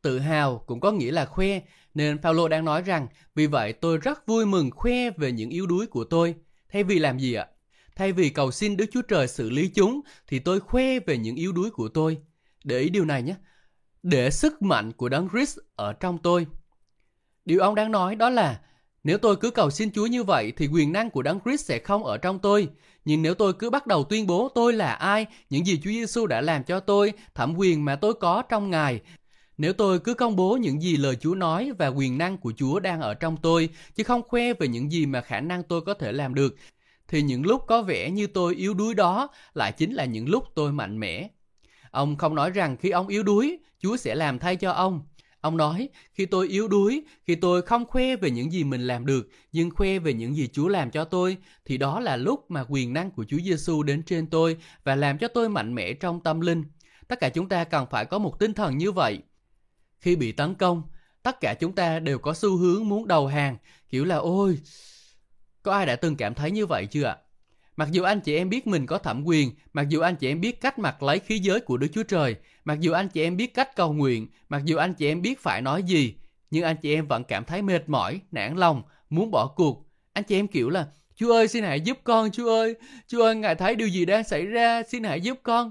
Tự hào cũng có nghĩa là khoe, nên Phaolô đang nói rằng vì vậy tôi rất vui mừng khoe về những yếu đuối của tôi. Thay vì làm gì ạ? Thay vì cầu xin Đức Chúa Trời xử lý chúng thì tôi khoe về những yếu đuối của tôi. Để ý điều này nhé. Để sức mạnh của Đấng Christ ở trong tôi. Điều ông đang nói đó là nếu tôi cứ cầu xin Chúa như vậy thì quyền năng của Đấng Christ sẽ không ở trong tôi. Nhưng nếu tôi cứ bắt đầu tuyên bố tôi là ai, những gì Chúa Giêsu đã làm cho tôi, thẩm quyền mà tôi có trong Ngài, nếu tôi cứ công bố những gì lời Chúa nói và quyền năng của Chúa đang ở trong tôi, chứ không khoe về những gì mà khả năng tôi có thể làm được, thì những lúc có vẻ như tôi yếu đuối đó lại chính là những lúc tôi mạnh mẽ. Ông không nói rằng khi ông yếu đuối, Chúa sẽ làm thay cho ông. Ông nói, khi tôi yếu đuối, khi tôi không khoe về những gì mình làm được, nhưng khoe về những gì Chúa làm cho tôi, thì đó là lúc mà quyền năng của Chúa Giêsu đến trên tôi và làm cho tôi mạnh mẽ trong tâm linh. Tất cả chúng ta cần phải có một tinh thần như vậy. Khi bị tấn công, tất cả chúng ta đều có xu hướng muốn đầu hàng, kiểu là ôi, có ai đã từng cảm thấy như vậy chưa ạ? Mặc dù anh chị em biết mình có thẩm quyền, mặc dù anh chị em biết cách mặc lấy khí giới của Đức Chúa Trời, mặc dù anh chị em biết cách cầu nguyện, mặc dù anh chị em biết phải nói gì, nhưng anh chị em vẫn cảm thấy mệt mỏi, nản lòng, muốn bỏ cuộc. Anh chị em kiểu là, Chúa ơi xin hãy giúp con, Chúa ơi Ngài thấy điều gì đang xảy ra, xin hãy giúp con.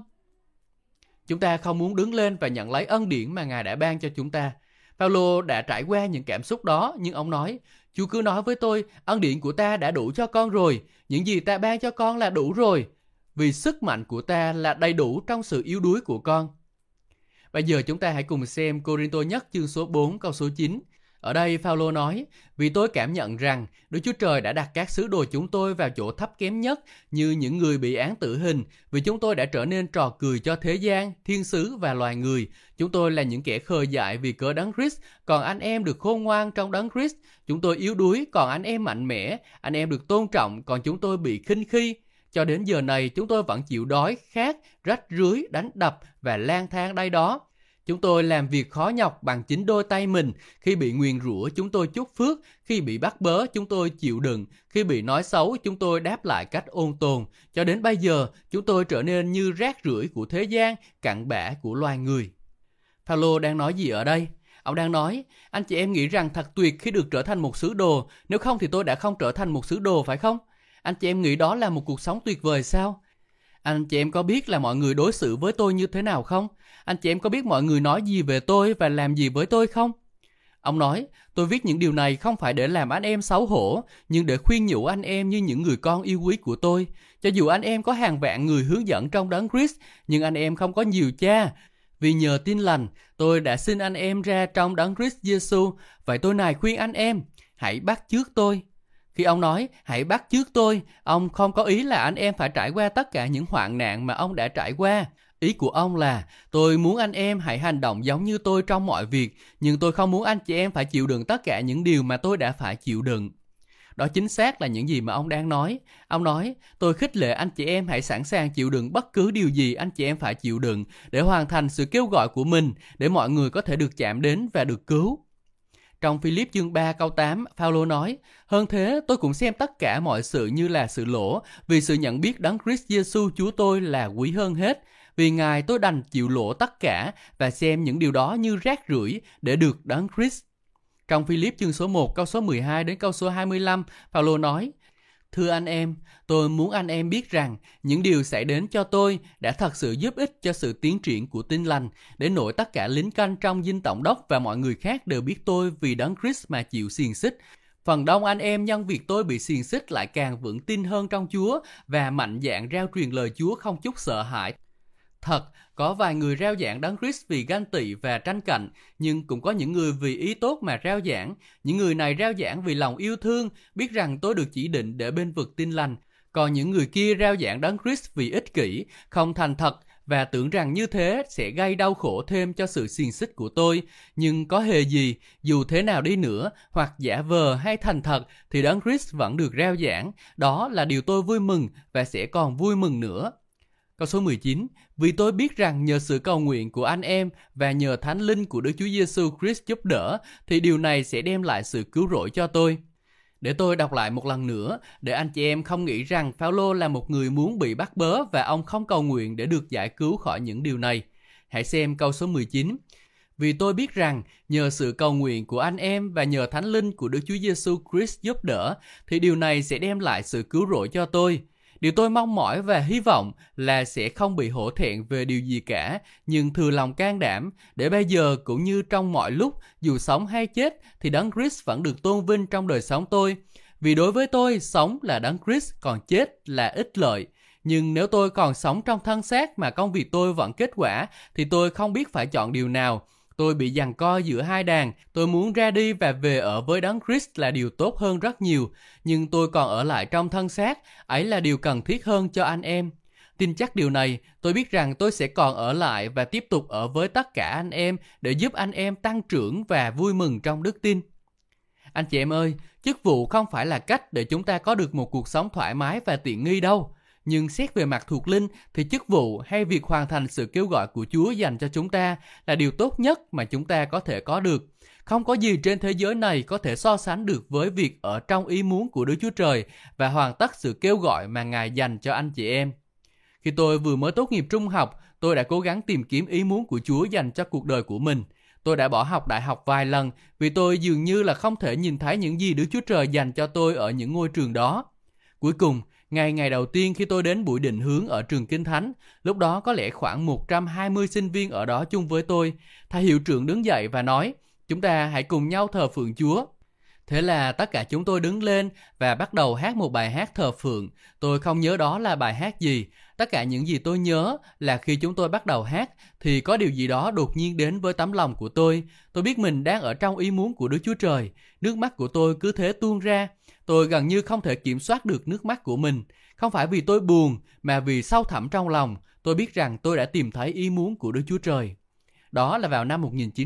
Chúng ta không muốn đứng lên và nhận lấy ân điển mà Ngài đã ban cho chúng ta. Phaolô đã trải qua những cảm xúc đó, nhưng ông nói, Chúa cứ nói với tôi, ân điển của ta đã đủ cho con rồi, những gì ta ban cho con là đủ rồi, vì sức mạnh của ta là đầy đủ trong sự yếu đuối của con. Bây giờ chúng ta hãy cùng xem Cô-rinh-tô nhất chương số 4 câu số 9. Ở đây Phaolô nói, vì tôi cảm nhận rằng Đức Chúa Trời đã đặt các sứ đồ chúng tôi vào chỗ thấp kém nhất như những người bị án tử hình, vì chúng tôi đã trở nên trò cười cho thế gian, thiên sứ và loài người. Chúng tôi là những kẻ khờ dại vì cớ Đấng Christ, còn anh em được khôn ngoan trong Đấng Christ. Chúng tôi yếu đuối, còn anh em mạnh mẽ. Anh em được tôn trọng, còn chúng tôi bị khinh khi. Cho đến giờ này chúng tôi vẫn chịu đói, khát, rách rưới, đánh đập và lang thang đây đó. Chúng tôi làm việc khó nhọc bằng chính đôi tay mình. Khi bị nguyền rủa, chúng tôi chúc phước. Khi bị bắt bớ, chúng tôi chịu đựng. Khi bị nói xấu, chúng tôi đáp lại cách ôn tồn. Cho đến bây giờ, chúng tôi trở nên như rác rưởi của thế gian, cặn bã của loài người. Phaolô đang nói gì ở đây? Ông đang nói, anh chị em nghĩ rằng thật tuyệt khi được trở thành một sứ đồ. Nếu không thì tôi đã không trở thành một sứ đồ, phải không? Anh chị em nghĩ đó là một cuộc sống tuyệt vời sao? Anh chị em có biết là mọi người đối xử với tôi như thế nào không? Anh chị em có biết mọi người nói gì về tôi và làm gì với tôi không? Ông nói, tôi viết những điều này không phải để làm anh em xấu hổ, nhưng để khuyên nhủ anh em như những người con yêu quý của tôi. Cho dù anh em có hàng vạn người hướng dẫn trong Đấng Christ, nhưng anh em không có nhiều cha. Vì nhờ tin lành, tôi đã xin anh em ra trong Đấng Christ Giêsu. Vậy tôi này khuyên anh em, hãy bắt chước tôi. Khi ông nói, hãy bắt chước tôi, ông không có ý là anh em phải trải qua tất cả những hoạn nạn mà ông đã trải qua. Ý của ông là, tôi muốn anh em hãy hành động giống như tôi trong mọi việc, nhưng tôi không muốn anh chị em phải chịu đựng tất cả những điều mà tôi đã phải chịu đựng. Đó chính xác là những gì mà ông đang nói. Ông nói, tôi khích lệ anh chị em hãy sẵn sàng chịu đựng bất cứ điều gì anh chị em phải chịu đựng để hoàn thành sự kêu gọi của mình, để mọi người có thể được chạm đến và được cứu. Trong Philip chương 3 câu 8, Phaolô nói, hơn thế tôi cũng xem tất cả mọi sự như là sự lỗ, vì sự nhận biết Đấng Christ Giêsu Chúa tôi là quý hơn hết. Vì Ngài tôi đành chịu lỗ tất cả và xem những điều đó như rác rưởi để được Đấng Christ. Trong Philip chương số 1 câu số 12 đến câu số 25, Phaolô nói, thưa anh em, tôi muốn anh em biết rằng những điều xảy đến cho tôi đã thật sự giúp ích cho sự tiến triển của tin lành, để nổi tất cả lính canh trong dinh tổng đốc và mọi người khác đều biết tôi vì Đấng Christ mà chịu xiềng xích. Phần đông anh em nhân việc tôi bị xiềng xích lại càng vững tin hơn trong Chúa và mạnh dạn rao truyền lời Chúa không chút sợ hãi. Thật, có vài người rao giảng Đấng Christ vì ganh tị và tranh cạnh, nhưng cũng có những người vì ý tốt mà rao giảng. Những người này rao giảng vì lòng yêu thương, biết rằng tôi được chỉ định để bên vực tin lành. Còn những người kia rao giảng Đấng Christ vì ích kỷ, không thành thật và tưởng rằng như thế sẽ gây đau khổ thêm cho sự xiềng xích của tôi. Nhưng có hề gì, dù thế nào đi nữa, hoặc giả vờ hay thành thật, thì Đấng Christ vẫn được rao giảng. Đó là điều tôi vui mừng và sẽ còn vui mừng nữa. Câu số 19, vì tôi biết rằng nhờ sự cầu nguyện của anh em và nhờ Thánh Linh của Đức Chúa Giêsu Christ giúp đỡ, thì điều này sẽ đem lại sự cứu rỗi cho tôi. Để tôi đọc lại một lần nữa, để anh chị em không nghĩ rằng Phaolô là một người muốn bị bắt bớ và ông không cầu nguyện để được giải cứu khỏi những điều này. Hãy xem câu số 19. Vì tôi biết rằng nhờ sự cầu nguyện của anh em và nhờ Thánh Linh của Đức Chúa Giêsu Christ giúp đỡ thì điều này sẽ đem lại sự cứu rỗi cho tôi. Điều tôi mong mỏi và hy vọng là sẽ không bị hổ thẹn về điều gì cả, nhưng thừa lòng can đảm để bây giờ cũng như trong mọi lúc, dù sống hay chết thì Đấng Christ vẫn được tôn vinh trong đời sống tôi. Vì đối với tôi, sống là Đấng Christ, còn chết là ích lợi. Nhưng nếu tôi còn sống trong thân xác mà công việc tôi vẫn kết quả thì tôi không biết phải chọn điều nào. Tôi bị giằng co giữa hai đàn, tôi muốn ra đi và về ở với Đấng Christ là điều tốt hơn rất nhiều, nhưng tôi còn ở lại trong thân xác, ấy là điều cần thiết hơn cho anh em. Tin chắc điều này, tôi biết rằng tôi sẽ còn ở lại và tiếp tục ở với tất cả anh em để giúp anh em tăng trưởng và vui mừng trong đức tin. Anh chị em ơi, chức vụ không phải là cách để chúng ta có được một cuộc sống thoải mái và tiện nghi đâu. Nhưng xét về mặt thuộc linh thì chức vụ hay việc hoàn thành sự kêu gọi của Chúa dành cho chúng ta là điều tốt nhất mà chúng ta có thể có được. Không có gì trên thế giới này có thể so sánh được với việc ở trong ý muốn của Đức Chúa Trời và hoàn tất sự kêu gọi mà Ngài dành cho anh chị em. Khi tôi vừa mới tốt nghiệp trung học, tôi đã cố gắng tìm kiếm ý muốn của Chúa dành cho cuộc đời của mình. Tôi đã bỏ học đại học vài lần vì tôi dường như là không thể nhìn thấy những gì Đức Chúa Trời dành cho tôi ở những ngôi trường đó. Cuối cùng, ngày đầu tiên khi tôi đến buổi định hướng ở trường Kinh Thánh, lúc đó có lẽ khoảng 120 sinh viên ở đó chung với tôi. Thầy hiệu trưởng đứng dậy và nói, chúng ta hãy cùng nhau thờ phượng Chúa. Thế là tất cả chúng tôi đứng lên và bắt đầu hát một bài hát thờ phượng. Tôi không nhớ đó là bài hát gì. Tất cả những gì tôi nhớ là khi chúng tôi bắt đầu hát thì có điều gì đó đột nhiên đến với tấm lòng của tôi. Tôi biết mình đang ở trong ý muốn của Đức Chúa Trời. Nước mắt của tôi cứ thế tuôn ra. Tôi gần như không thể kiểm soát được nước mắt của mình. Không phải vì tôi buồn mà vì sâu thẳm trong lòng tôi biết rằng tôi đã tìm thấy ý muốn của Đức Chúa Trời. Đó là vào năm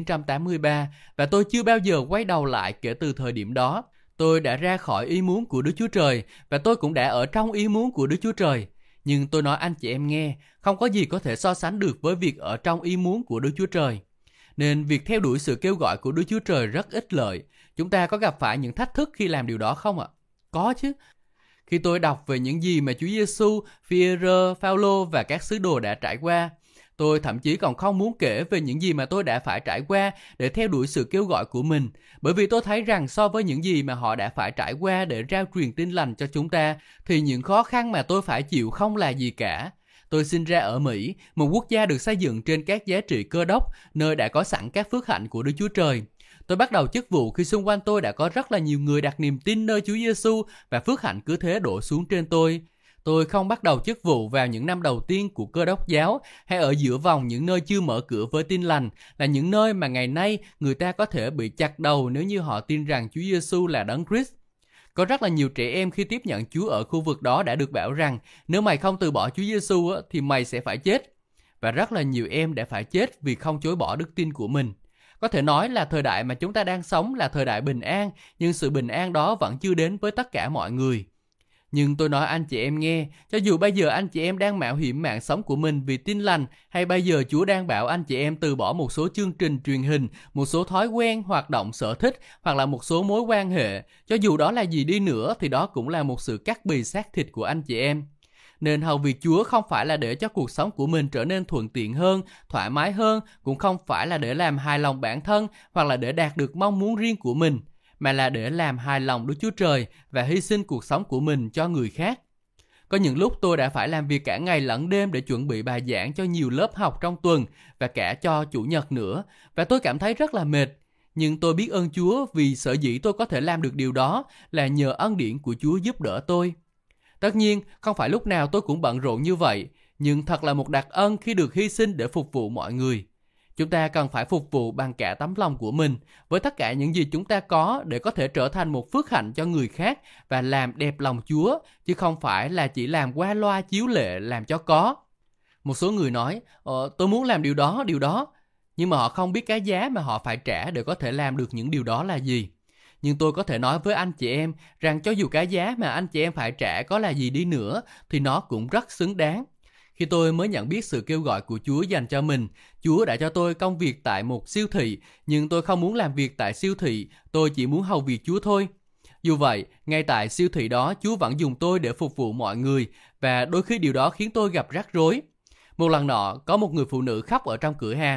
1983 và tôi chưa bao giờ quay đầu lại kể từ thời điểm đó. Tôi đã ra khỏi ý muốn của Đức Chúa Trời và tôi cũng đã ở trong ý muốn của Đức Chúa Trời. Nhưng tôi nói anh chị em nghe, không có gì có thể so sánh được với việc ở trong ý muốn của Đức Chúa Trời. Nên việc theo đuổi sự kêu gọi của Đức Chúa Trời rất ích lợi. Chúng ta có gặp phải những thách thức khi làm điều đó không ạ? Có chứ. Khi tôi đọc về những gì mà Chúa Giêsu, Phi-e-rơ, Phao-lô và các sứ đồ đã trải qua, tôi thậm chí còn không muốn kể về những gì mà tôi đã phải trải qua để theo đuổi sự kêu gọi của mình. Bởi vì tôi thấy rằng so với những gì mà họ đã phải trải qua để rao truyền tin lành cho chúng ta, thì những khó khăn mà tôi phải chịu không là gì cả. Tôi sinh ra ở Mỹ, một quốc gia được xây dựng trên các giá trị Cơ Đốc, nơi đã có sẵn các phước hạnh của Đức Chúa Trời. Tôi bắt đầu chức vụ khi xung quanh tôi đã có rất là nhiều người đặt niềm tin nơi Chúa Giêsu và phước hạnh cứ thế đổ xuống trên tôi. Tôi không bắt đầu chức vụ vào những năm đầu tiên của Cơ Đốc giáo hay ở giữa vòng những nơi chưa mở cửa với tin lành, là những nơi mà ngày nay người ta có thể bị chặt đầu nếu như họ tin rằng Chúa Giêsu là Đấng Christ. Có rất là nhiều trẻ em khi tiếp nhận Chúa ở khu vực đó đã được bảo rằng nếu mày không từ bỏ Chúa Giêsu thì mày sẽ phải chết. Và rất là nhiều em đã phải chết vì không chối bỏ đức tin của mình. Có thể nói là thời đại mà chúng ta đang sống là thời đại bình an, nhưng sự bình an đó vẫn chưa đến với tất cả mọi người. Nhưng tôi nói anh chị em nghe, cho dù bây giờ anh chị em đang mạo hiểm mạng sống của mình vì tin lành, hay bây giờ Chúa đang bảo anh chị em từ bỏ một số chương trình truyền hình, một số thói quen, hoạt động sở thích, hoặc là một số mối quan hệ, cho dù đó là gì đi nữa thì đó cũng là một sự cắt bì xác thịt của anh chị em. Nên hầu việc Chúa không phải là để cho cuộc sống của mình trở nên thuận tiện hơn, thoải mái hơn, cũng không phải là để làm hài lòng bản thân hoặc là để đạt được mong muốn riêng của mình, mà là để làm hài lòng Đức Chúa Trời và hy sinh cuộc sống của mình cho người khác. Có những lúc tôi đã phải làm việc cả ngày lẫn đêm để chuẩn bị bài giảng cho nhiều lớp học trong tuần và cả cho Chủ nhật nữa, và tôi cảm thấy rất là mệt. Nhưng tôi biết ơn Chúa vì sở dĩ tôi có thể làm được điều đó là nhờ ân điển của Chúa giúp đỡ tôi. Tất nhiên, không phải lúc nào tôi cũng bận rộn như vậy, nhưng thật là một đặc ân khi được hy sinh để phục vụ mọi người. Chúng ta cần phải phục vụ bằng cả tấm lòng của mình, với tất cả những gì chúng ta có để có thể trở thành một phước hạnh cho người khác và làm đẹp lòng Chúa, chứ không phải là chỉ làm qua loa chiếu lệ làm cho có. Một số người nói, tôi muốn làm điều đó, nhưng mà họ không biết cái giá mà họ phải trả để có thể làm được những điều đó là gì. Nhưng tôi có thể nói với anh chị em rằng cho dù cái giá mà anh chị em phải trả có là gì đi nữa thì nó cũng rất xứng đáng. Khi tôi mới nhận biết sự kêu gọi của Chúa dành cho mình, Chúa đã cho tôi công việc tại một siêu thị, nhưng tôi không muốn làm việc tại siêu thị, tôi chỉ muốn hầu việc Chúa thôi. Dù vậy, ngay tại siêu thị đó Chúa vẫn dùng tôi để phục vụ mọi người, và đôi khi điều đó khiến tôi gặp rắc rối. Một lần nọ, có một người phụ nữ khóc ở trong cửa hàng,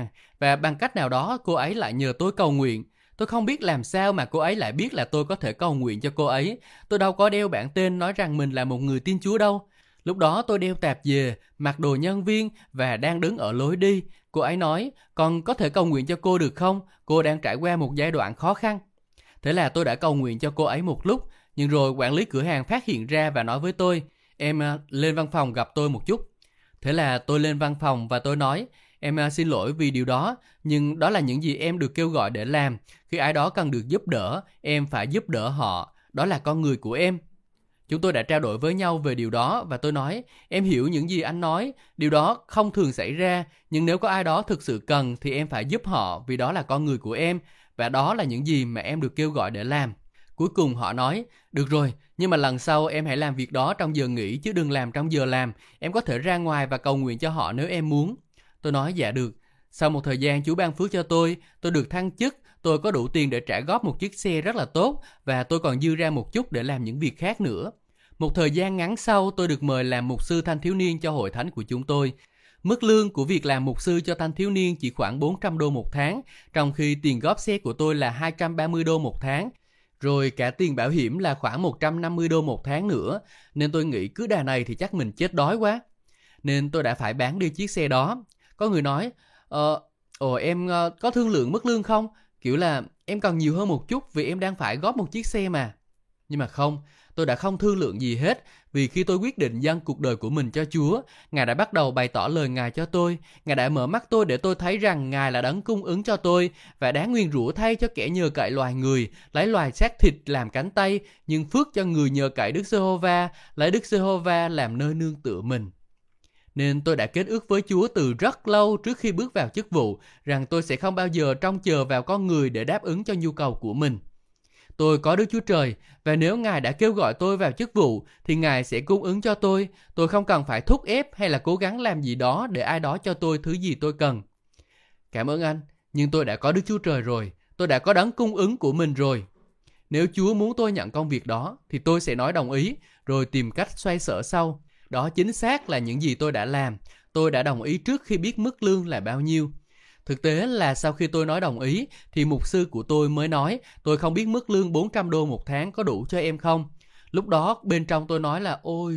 và bằng cách nào đó cô ấy lại nhờ tôi cầu nguyện. Tôi không biết làm sao mà cô ấy lại biết là tôi có thể cầu nguyện cho cô ấy. Tôi đâu có đeo bảng tên nói rằng mình là một người tin Chúa đâu. Lúc đó tôi đeo tạp dề, mặc đồ nhân viên và đang đứng ở lối đi. Cô ấy nói, con có thể cầu nguyện cho cô được không? Cô đang trải qua một giai đoạn khó khăn. Thế là tôi đã cầu nguyện cho cô ấy một lúc, nhưng rồi quản lý cửa hàng phát hiện ra và nói với tôi, em lên văn phòng gặp tôi một chút. Thế là tôi lên văn phòng và tôi nói, em xin lỗi vì điều đó, nhưng đó là những gì em được kêu gọi để làm. Khi ai đó cần được giúp đỡ, em phải giúp đỡ họ. Đó là con người của em. Chúng tôi đã trao đổi với nhau về điều đó và tôi nói, em hiểu những gì anh nói, điều đó không thường xảy ra, nhưng nếu có ai đó thực sự cần thì em phải giúp họ vì đó là con người của em và đó là những gì mà em được kêu gọi để làm. Cuối cùng họ nói, được rồi, nhưng mà lần sau em hãy làm việc đó trong giờ nghỉ chứ đừng làm trong giờ làm, em có thể ra ngoài và cầu nguyện cho họ nếu em muốn. Tôi nói dạ được. Sau một thời gian Chúa ban phước cho tôi được thăng chức, tôi có đủ tiền để trả góp một chiếc xe rất là tốt và tôi còn dư ra một chút để làm những việc khác nữa. Một thời gian ngắn sau, tôi được mời làm mục sư thanh thiếu niên cho hội thánh của chúng tôi. Mức lương của việc làm mục sư cho thanh thiếu niên chỉ khoảng 400 đô một tháng, trong khi tiền góp xe của tôi là 230 đô một tháng. Rồi cả tiền bảo hiểm là khoảng 150 đô một tháng nữa, nên tôi nghĩ cứ đà này thì chắc mình chết đói quá. Nên tôi đã phải bán đi chiếc xe đó. Có người nói, em có thương lượng mức lương không? Kiểu là em cần nhiều hơn một chút vì em đang phải góp một chiếc xe mà. Nhưng mà không, tôi đã không thương lượng gì hết, vì khi tôi quyết định dâng cuộc đời của mình cho Chúa, Ngài đã bắt đầu bày tỏ lời Ngài cho tôi. Ngài đã mở mắt tôi để tôi thấy rằng Ngài là đấng cung ứng cho tôi, và đáng nguyền rủa thay cho kẻ nhờ cậy loài người, lấy loài xác thịt làm cánh tay, nhưng phước cho người nhờ cậy Đức Giê-hô-va, lấy Đức Giê-hô-va làm nơi nương tựa mình. Nên tôi đã kết ước với Chúa từ rất lâu trước khi bước vào chức vụ, rằng tôi sẽ không bao giờ trông chờ vào con người để đáp ứng cho nhu cầu của mình. Tôi có Đức Chúa Trời, và nếu Ngài đã kêu gọi tôi vào chức vụ, thì Ngài sẽ cung ứng cho tôi. Tôi không cần phải thúc ép hay là cố gắng làm gì đó để ai đó cho tôi thứ gì tôi cần. Cảm ơn anh, nhưng tôi đã có Đức Chúa Trời rồi. Tôi đã có đấng cung ứng của mình rồi. Nếu Chúa muốn tôi nhận công việc đó, thì tôi sẽ nói đồng ý, rồi tìm cách xoay sở sau. Đó chính xác là những gì tôi đã làm. Tôi đã đồng ý trước khi biết mức lương là bao nhiêu. Thực tế là sau khi tôi nói đồng ý, thì mục sư của tôi mới nói, tôi không biết mức lương 400 đô một tháng có đủ cho em không. Lúc đó bên trong tôi nói là, ôi,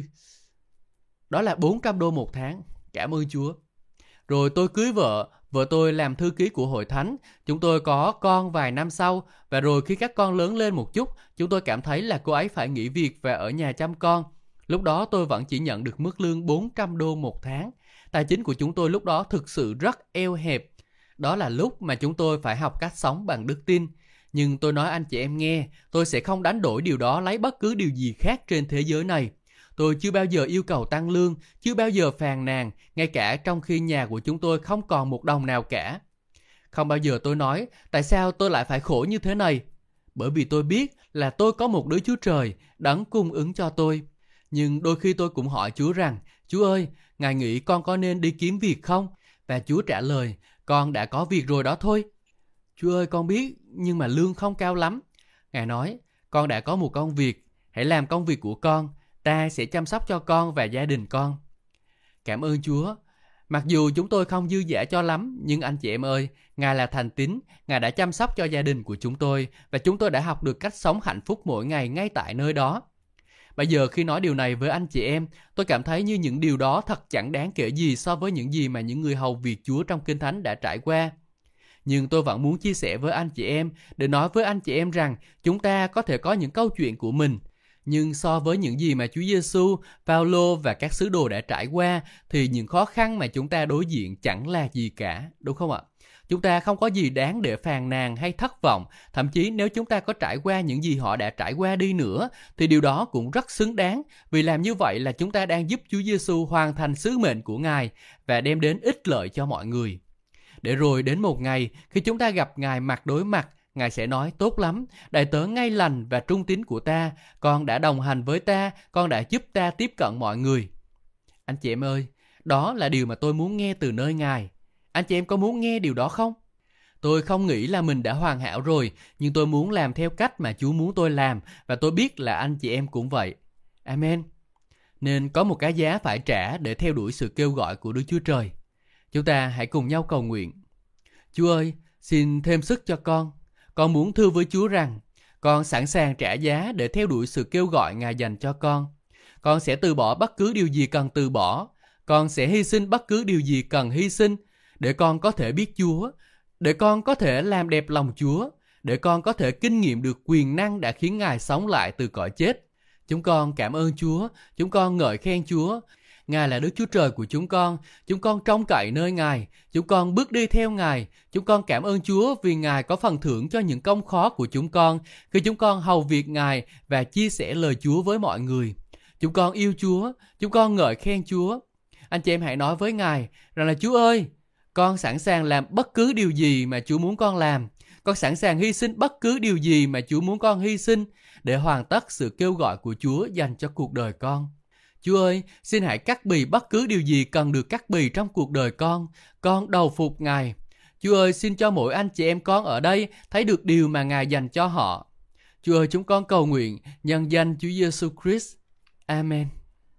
đó là 400 đô một tháng, cảm ơn Chúa. Rồi tôi cưới vợ tôi làm thư ký của hội thánh, chúng tôi có con vài năm sau, và rồi khi các con lớn lên một chút, chúng tôi cảm thấy là cô ấy phải nghỉ việc và ở nhà chăm con. Lúc đó tôi vẫn chỉ nhận được mức lương 400 đô một tháng. Tài chính của chúng tôi lúc đó thực sự rất eo hẹp. Đó là lúc mà chúng tôi phải học cách sống bằng đức tin. Nhưng tôi nói anh chị em nghe, tôi sẽ không đánh đổi điều đó lấy bất cứ điều gì khác trên thế giới này. Tôi chưa bao giờ yêu cầu tăng lương, chưa bao giờ phàn nàn, ngay cả trong khi nhà của chúng tôi không còn một đồng nào cả. Không bao giờ tôi nói, tại sao tôi lại phải khổ như thế này? Bởi vì tôi biết là tôi có một Đấng Chúa Trời, đấng cung ứng cho tôi. Nhưng đôi khi tôi cũng hỏi Chúa rằng, Chúa ơi, Ngài nghĩ con có nên đi kiếm việc không? Và Chúa trả lời, con đã có việc rồi đó thôi. Chúa ơi, con biết, nhưng mà lương không cao lắm. Ngài nói, con đã có một công việc, hãy làm công việc của con, ta sẽ chăm sóc cho con và gia đình con. Cảm ơn Chúa. Mặc dù chúng tôi không dư dả cho lắm, nhưng anh chị em ơi, Ngài là thành tín, Ngài đã chăm sóc cho gia đình của chúng tôi, và chúng tôi đã học được cách sống hạnh phúc mỗi ngày ngay tại nơi đó. Bây giờ khi nói điều này với anh chị em, tôi cảm thấy như những điều đó thật chẳng đáng kể gì so với những gì mà những người hầu việc Chúa trong Kinh Thánh đã trải qua. Nhưng tôi vẫn muốn chia sẻ với anh chị em, để nói với anh chị em rằng chúng ta có thể có những câu chuyện của mình. Nhưng so với những gì mà Chúa Giêsu, Phaolô và các sứ đồ đã trải qua, thì những khó khăn mà chúng ta đối diện chẳng là gì cả, đúng không ạ? Chúng ta không có gì đáng để phàn nàn hay thất vọng. Thậm chí nếu chúng ta có trải qua những gì họ đã trải qua đi nữa, thì điều đó cũng rất xứng đáng. Vì làm như vậy là chúng ta đang giúp Chúa Giêsu hoàn thành sứ mệnh của Ngài và đem đến ích lợi cho mọi người. Để rồi đến một ngày, khi chúng ta gặp Ngài mặt đối mặt, Ngài sẽ nói, tốt lắm, đầy tớ ngay lành và trung tín của ta, con đã đồng hành với ta, con đã giúp ta tiếp cận mọi người. Anh chị em ơi, đó là điều mà tôi muốn nghe từ nơi Ngài. Anh chị em có muốn nghe điều đó không? Tôi không nghĩ là mình đã hoàn hảo rồi, nhưng tôi muốn làm theo cách mà Chúa muốn tôi làm, và tôi biết là anh chị em cũng vậy. Amen. Nên có một cái giá phải trả để theo đuổi sự kêu gọi của Đức Chúa Trời. Chúng ta hãy cùng nhau cầu nguyện. Chúa ơi, xin thêm sức cho con. Con muốn thưa với Chúa rằng, con sẵn sàng trả giá để theo đuổi sự kêu gọi Ngài dành cho con. Con sẽ từ bỏ bất cứ điều gì cần từ bỏ. Con sẽ hy sinh bất cứ điều gì cần hy sinh để con có thể biết Chúa, để con có thể làm đẹp lòng Chúa, để con có thể kinh nghiệm được quyền năng đã khiến Ngài sống lại từ cõi chết. Chúng con cảm ơn Chúa, chúng con ngợi khen Chúa. Ngài là Đức Chúa Trời của chúng con trông cậy nơi Ngài, chúng con bước đi theo Ngài. Chúng con cảm ơn Chúa vì Ngài có phần thưởng cho những công khó của chúng con khi chúng con hầu việc Ngài và chia sẻ lời Chúa với mọi người. Chúng con yêu Chúa, chúng con ngợi khen Chúa. Anh chị em hãy nói với Ngài rằng là Chúa ơi, con sẵn sàng làm bất cứ điều gì mà Chúa muốn con làm. Con sẵn sàng hy sinh bất cứ điều gì mà Chúa muốn con hy sinh để hoàn tất sự kêu gọi của Chúa dành cho cuộc đời con. Chúa ơi, xin hãy cắt bì bất cứ điều gì cần được cắt bì trong cuộc đời con đầu phục Ngài. Chúa ơi, xin cho mỗi anh chị em con ở đây thấy được điều mà Ngài dành cho họ. Chúa ơi, chúng con cầu nguyện nhân danh Chúa Giêsu Christ. Amen.